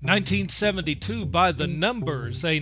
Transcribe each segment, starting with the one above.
1972, by the numbers, a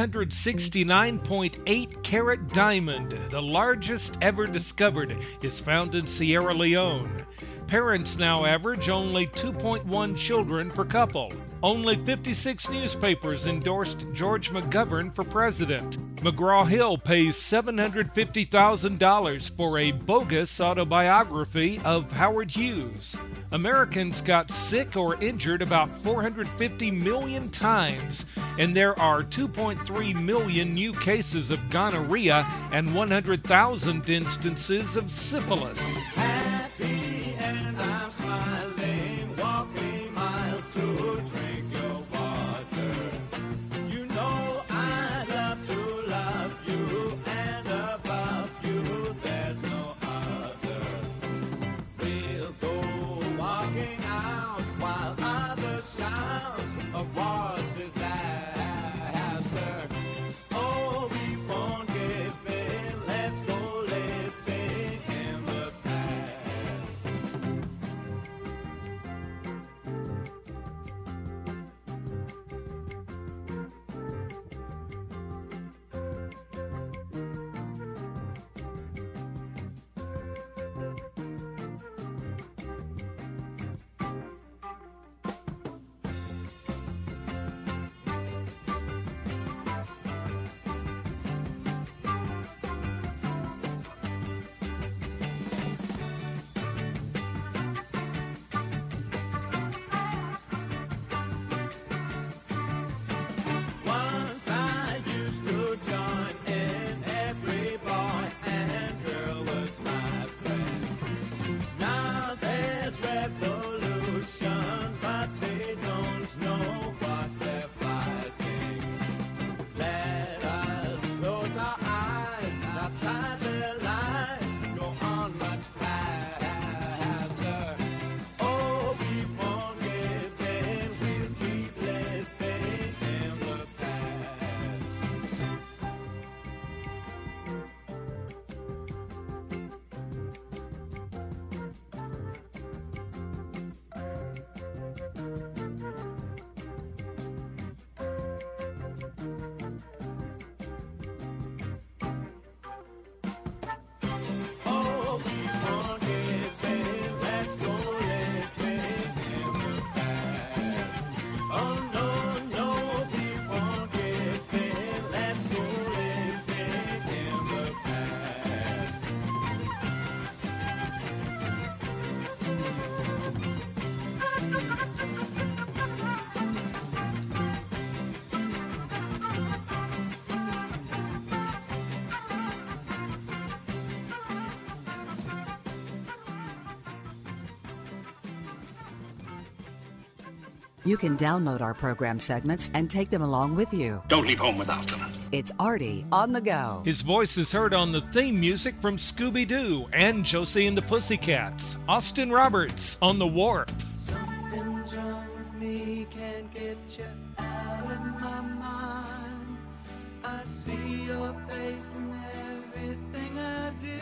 969.8 carat diamond, the largest ever discovered, is found in Sierra Leone. Parents now average only 2.1 children per couple. Only 56 newspapers endorsed George McGovern for president. McGraw-Hill pays $750,000 for a bogus autobiography of Howard Hughes. Americans got sick or injured about 450 million times, and there are 2.3 million new cases of gonorrhea and 100,000 instances of syphilis. Happy and I'm smiling, walking miles to drink your water. You know I love you, and above you there's no other. We'll go walking out while others shout of war's disaster. Oh, keep on giving, let's go living in the past. Once I used to join in, every boy and girl was my friend. Now there's revolution, but they don't know what they're fighting. Let us close our eyes outside their lives, go on much faster. Oh, keep on giving, we'll keep living in the past. Oh, keep on giving, let's go living in the past. Oh, no, no, keep on giving, let's go living in the past. You can download our program segments and take them along with you. Don't leave home without them. It's Artie on the go. His voice is heard on the theme music from Scooby-Doo and Josie and the Pussycats. Austin Roberts on The Warp. Something's wrong with me, can't get you out of my mind. I see your face in everything I do.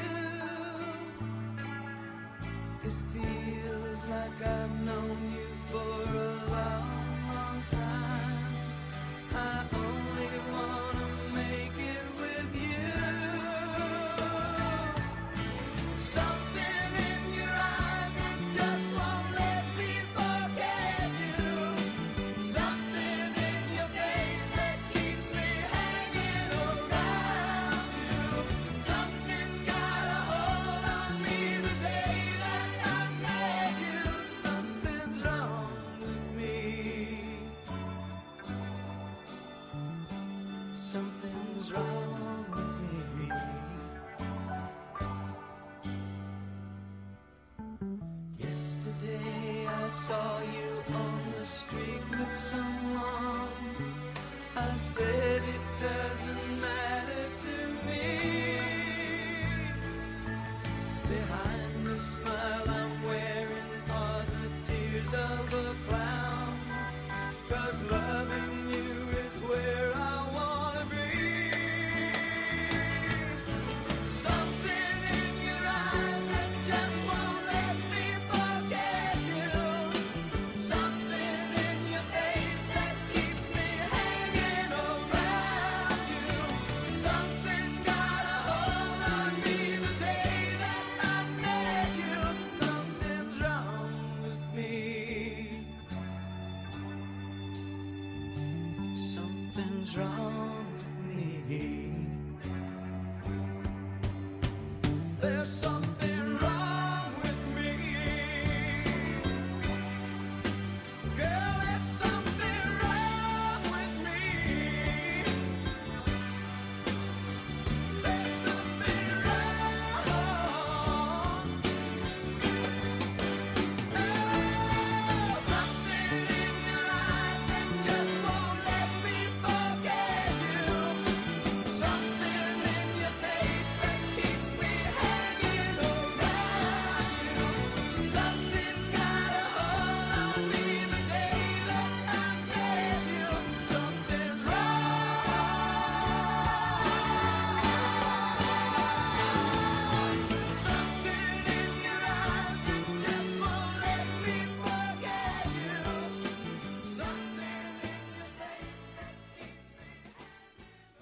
It feels like I've known you for a long, long time. I only wanna make it with you. Something in your eyes that just won't let me forget you. Something in your face that keeps me hanging around you. Something got a hold on me the day that I met you. Something's wrong with me. Something's wrong with me. Yesterday I saw you on the street with someone. I said it doesn't matter to me. Behind the smile I'm wearing are the tears of a clown. 'Cause loving you is where I wanna be. Something in your eyes that just won't let me forget you. Something in your face that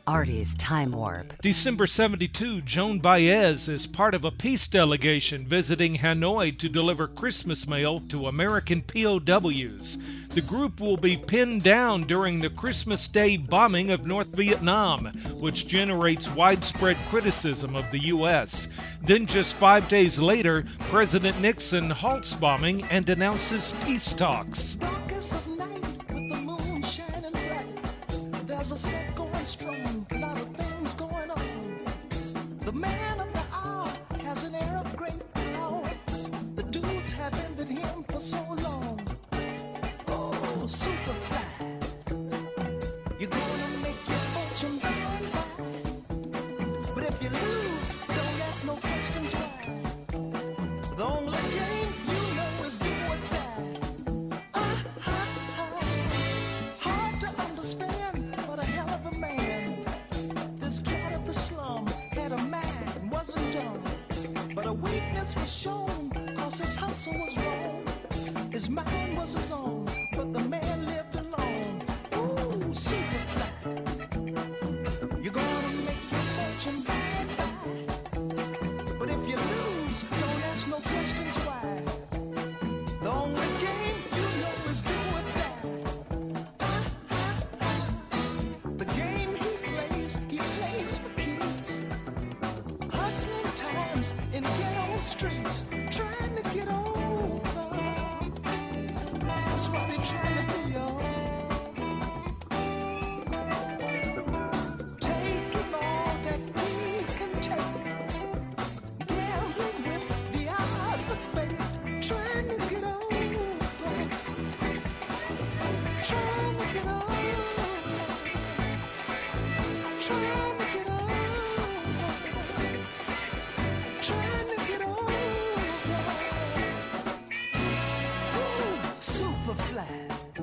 Artie's Time Warp. December 72, Joan Baez is part of a peace delegation visiting Hanoi to deliver Christmas mail to American POWs. The group will be pinned down during the Christmas Day bombing of North Vietnam, which generates widespread criticism of the U.S. Then just 5 days later, President Nixon halts bombing and announces peace talks. Darkest of night with the moon shining bright. There's a set going strong, a lot of things going on. The man of the hour has an air of great power. The dudes have envied him for so long. Oh, Superfly, you're gonna make your fortune by and by. But if you lose, don't ask no questions why. The only game you know is do or die. Hard to understand, but a hell of a man. This cat of the slum had a mind, wasn't dumb. But a weakness was shown, cause his hustle was wrong. His mind was his own, but the man lived alone. Ooh, Superfly, you're gonna make your fortune by and by. But if you lose, don't ask no questions why. The only game you know is do or die. The game he plays for keys. Hustling times in ghetto streets, trying to get over. That's what he's trying to do, y'all. Taking all that he can take. Gambling with the odds of fate, trying to get over, trying to get over, trying to get over, trying to get over. Ooh, Superfly.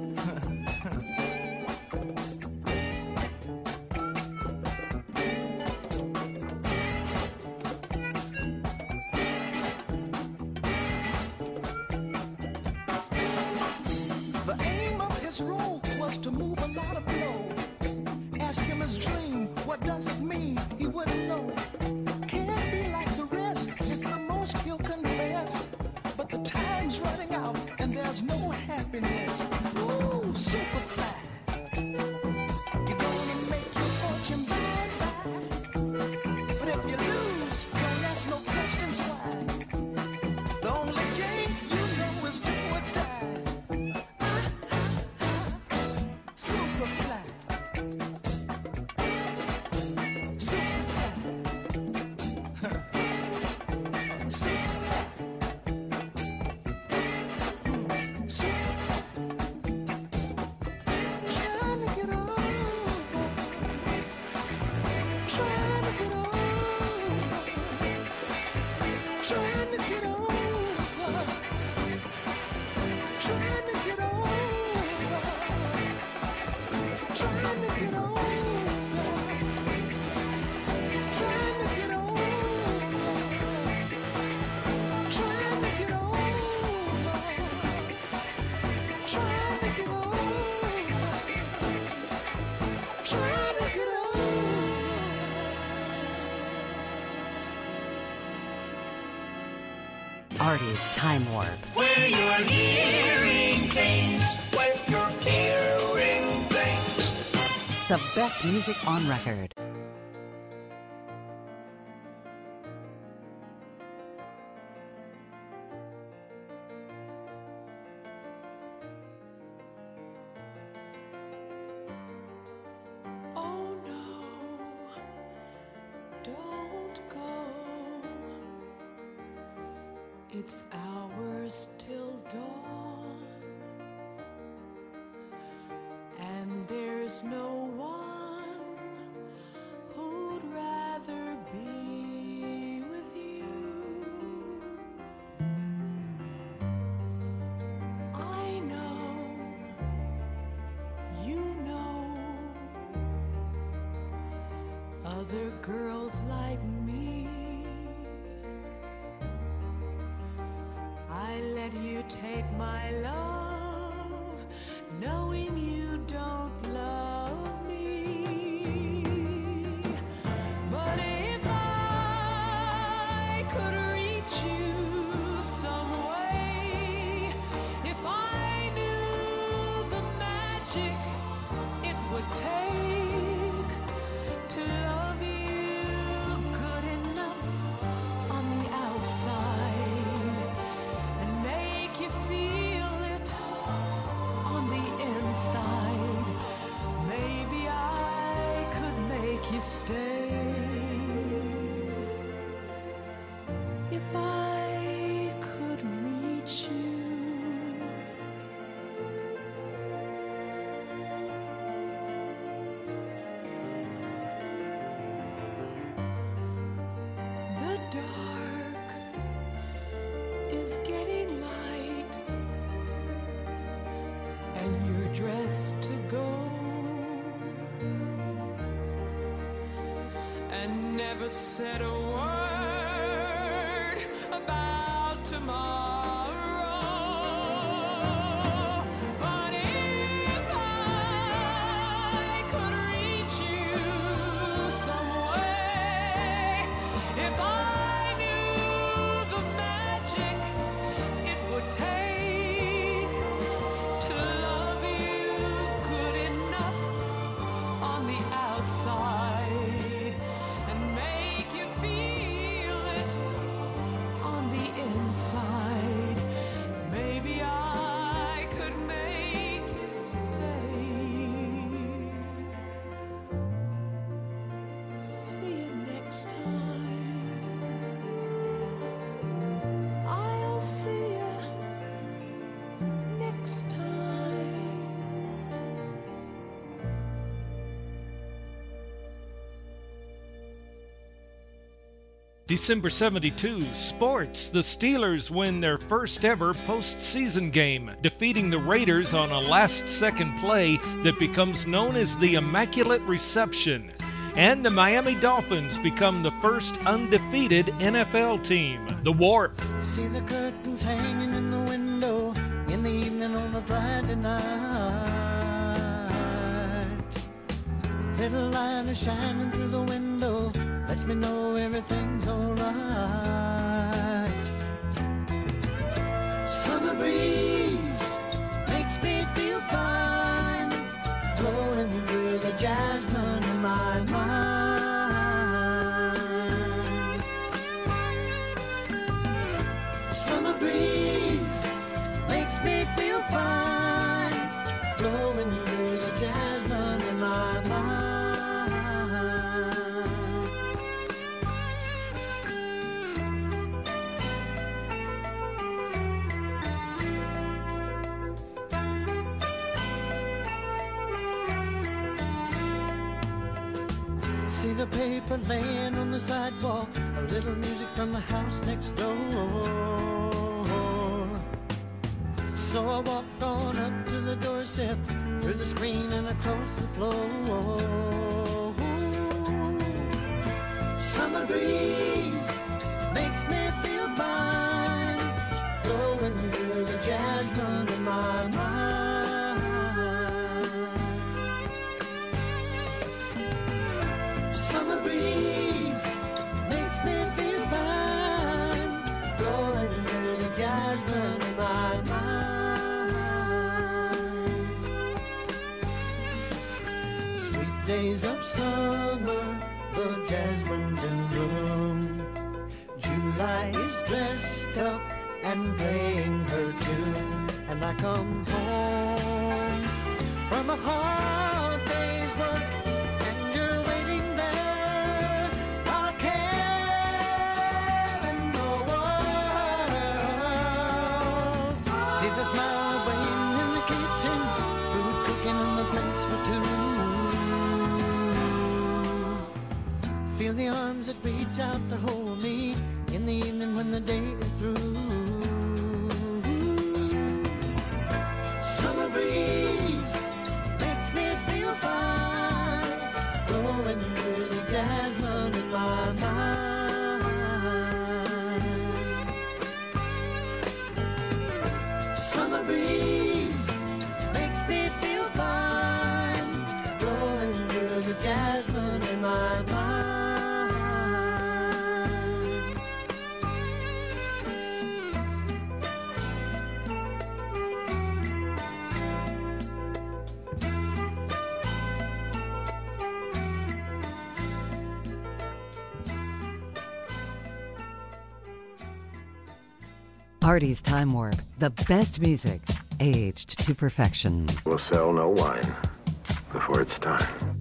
The aim of his role was to move a lot of blow. Ask him his dream, what does it mean? He wouldn't know. Can't be like the rest, it's the most he'll confess. But the time's running out and there's no happiness. Ooh, Superfly, you're gonna make your fortune by and by. But if you lose, don't ask no questions why. The only game you know is do or die. Superfly, Superfly, Superfly, Superfly. Trying to get over, trying to get over, trying to get over, trying to get over, trying to get over, trying to get over, trying to get over, trying to get over, trying to get over. Artie's Time Warp. Wear your hearing things. Wear your hearing things. The best music on record. Oh no, don't go. It's hours till dawn, and there's no one who'd rather be with you. I know, you know, other girls like me. I let you take my love, knowing you don't love me. never said a word about tomorrow. But if I could reach you some way, if I knew the magic it would take to love you good enough on the outside and make you feel it on the inside, maybe I could make you stay. See you next time. I'll see you next time. December 72, sports. The Steelers win their first ever postseason game, defeating the Raiders on a last-second play that becomes known as the Immaculate Reception. And the Miami Dolphins become the first undefeated NFL team. The Warp. See the curtains hanging in the window in the evening on a Friday night. Little light is shining through the window, lets me know everything's alright. Summer breeze makes me feel fine, blowing through the jasmine in my mind. Summer breeze makes me feel fine, blowing through the jasmine in my mind. See the paper laying on the sidewalk, a little music from the house next door. So I walked on up to the doorstep, through the screen and across the floor. Summer breeze makes me feel fine, blowing through the jasmine in my mind. Summer breeze makes me feel fine, blowing through the jasmine in my mind. Sweet days of summer, the jasmine's in bloom. July is dressed up and playing her tune, and I come home from a hard day's work. See the smile waiting in the kitchen, food cooking on the plates for two. Feel the arms that reach out to hold me in the evening when the day is through. Summer breeze makes me feel fine, blowing through the jasmine in my mind. Summer breeze makes me feel fine, blowing through the jasmine in my mind. Artie's Time Warp, the best music, aged to perfection. We'll sell no wine before it's time.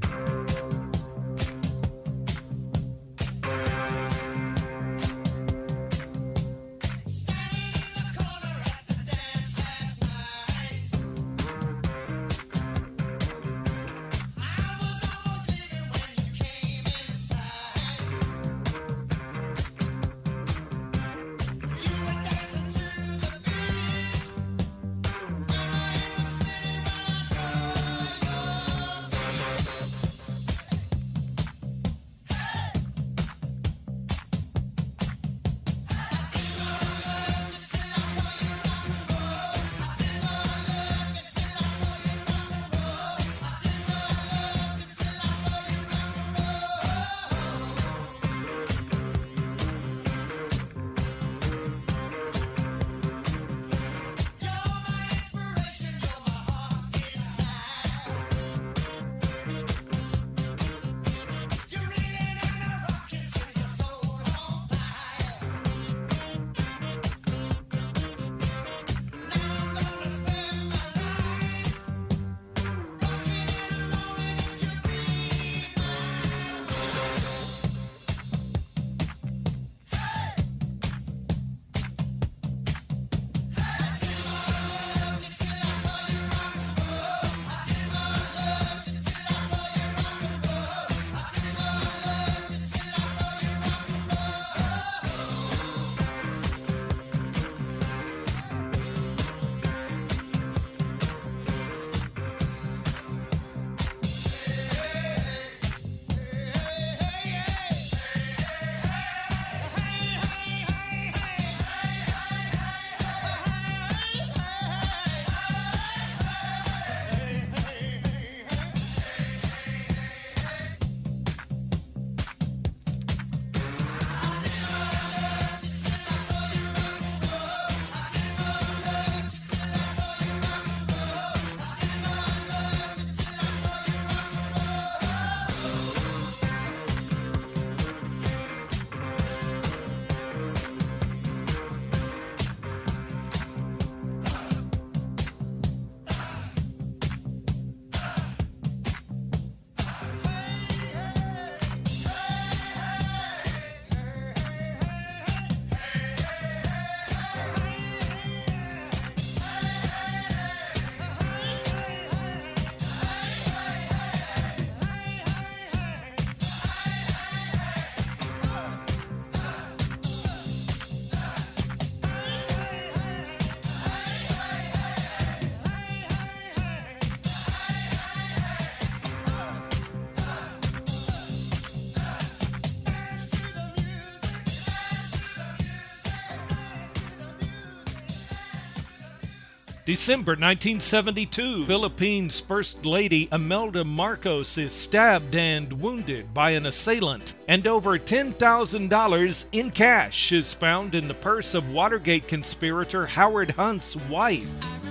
December 1972, Philippines First Lady Imelda Marcos is stabbed and wounded by an assailant, and over $10,000 in cash is found in the purse of Watergate conspirator Howard Hunt's wife.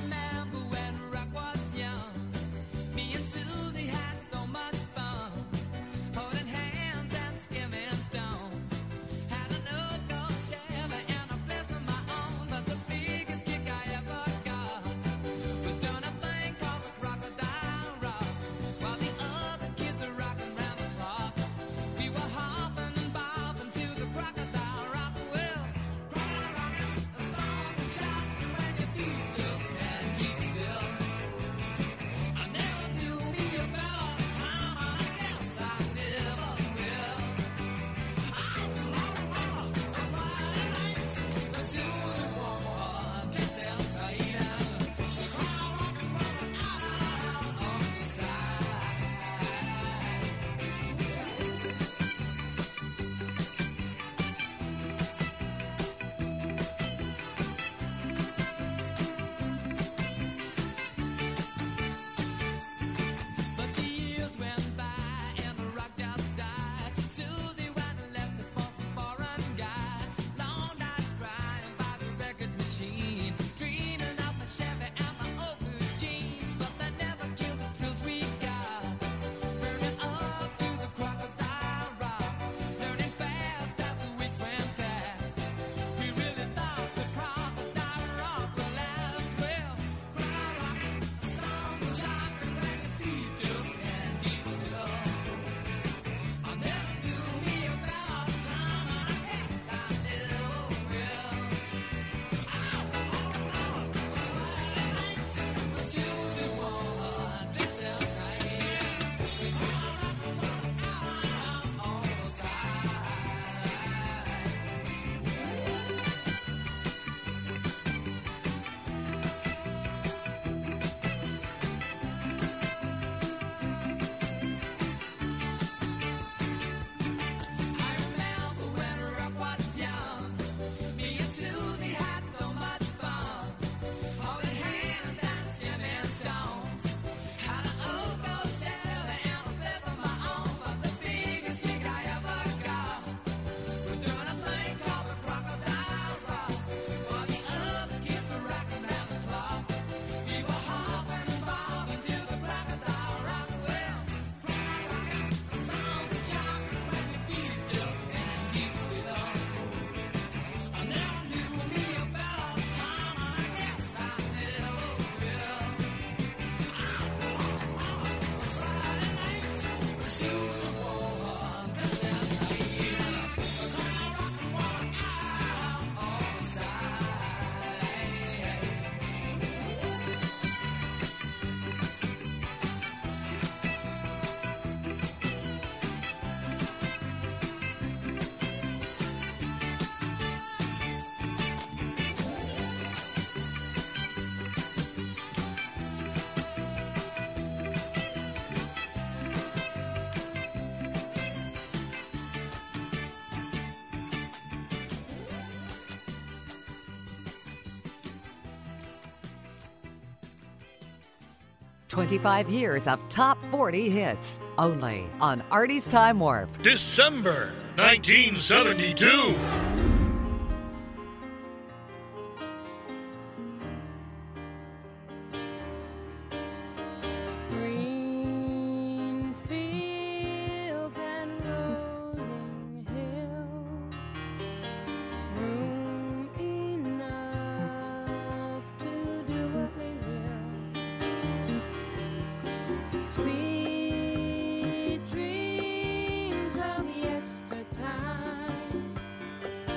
"25 years of top 40 hits, only on Artie's Time Warp." December 1972. Green fields and rolling hills, room enough to do what we will. Sweet dreams of yestertime,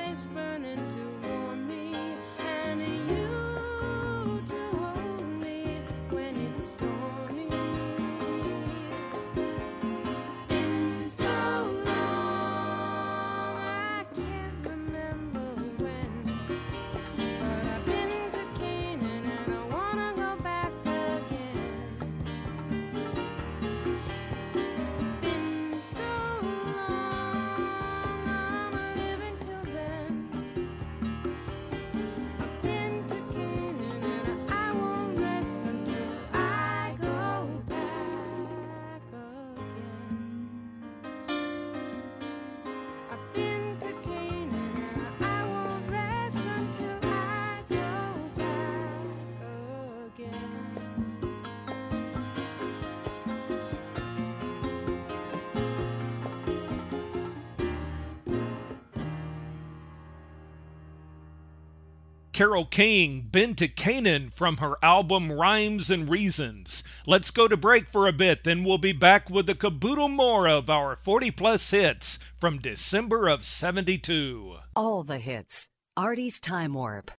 place burning to warm me, and you to hold me when it's stormy. Been so long, I can't remember when, but I've been to Canaan and I wanna go back again. Been so long, I'm living till then. I've been to Canaan and I won't rest until I go back again. I've been to Canaan and I won't rest until I go back again. Carole King, Been to Canaan, from her album Rhymes and Reasons. Let's go to break for a bit, then we'll be back with a caboodle more of our 40-plus hits from December of '72. All the hits. Artie's Time Warp.